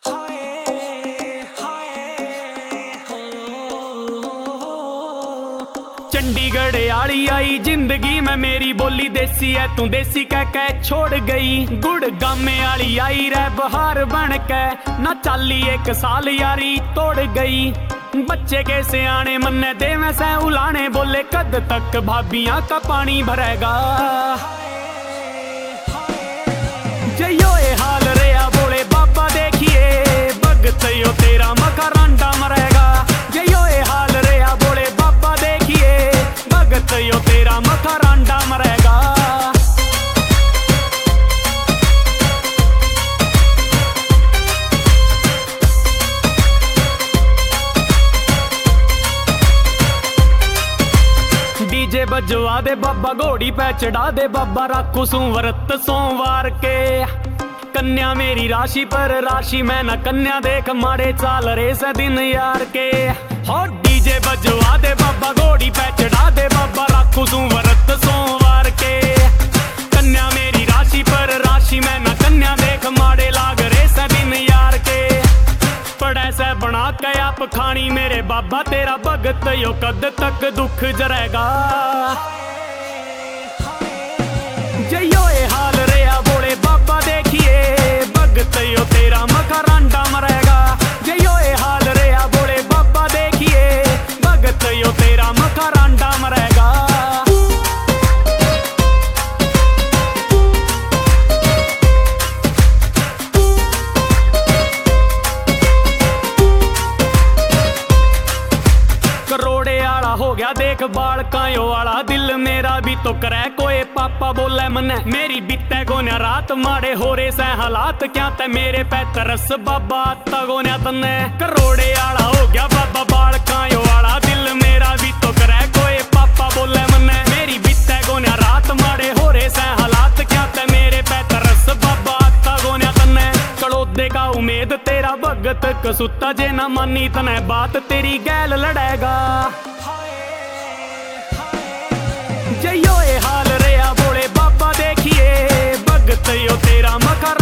चंडीगढ़ आली आई जिंदगी में मेरी बोली देसी है तू देसी कह छोड़ गई। गुड़ गामे आली आई रे बहार बन के ना चाली एक साल यारी तोड़ गई। बच्चे के सियाने मन्ने दे में से उलाने बोले कद तक भाभियां का पानी भरेगा। जयो ए हाल रेया बोले बाबा देखिए भगत यो तेरा मकरांडा मरेगा। जयो ए हाल रेया बोले बाबा देखिए भगत यो तेरा मकरांडा मरेगा। डीजे बजवा दे बाबा घोड़ी पे चढ़ा दे बाबा राखू सू व्रत सोमवार के। कन्या मेरी राशि पर राशि में न कन्या देख मारे चाल रे से दिन यार के। हो डीजे बजवा दे बाबा घोड़ी पे चढ़ा दे बाबा राखू सू व्रत सोमवार के। कन्या मेरी राशि पर राशि में न कन्या देख मारे लाग रे से दिन यार के। पड़े से बना के आप खानी मेरे बाबा तेरा भगत यो कद तक दुख जरेगा। जयो ए हाल रेया बोले बाबा देखिए भगत यो तेरा मकरांडा मरेगा। जयो ए हाल रेया बोले बाबा देखिए भगत यो तेरा मकरांडा मरेगा। करोड़े आला हो गया देख बाल कायो वाला दिल मेरा भी तो करे कोई पापा बोले मने मेरी बीते गोन्या रात माड़े हो रे से हालात क्या ते मेरे पे तरस बाबा आता गोन्या तने। करोड़े आला हो गया बाबा बाल कायो वाला दिल मेरा भी तो करे कोई पापा बोले मने मेरी बीते गोन्या रात माड़े हो रे से हालात क्या ते मेरे पे तरस बाबा आता गोन्या तने। कड़ोदे का उम्मीद तेरा भगत कसूता जे ना मानी तने बात तेरी गैल लड़ेगा। जयो ए हाल रेया बोले बाबा देखिए भगत यो तेरा मका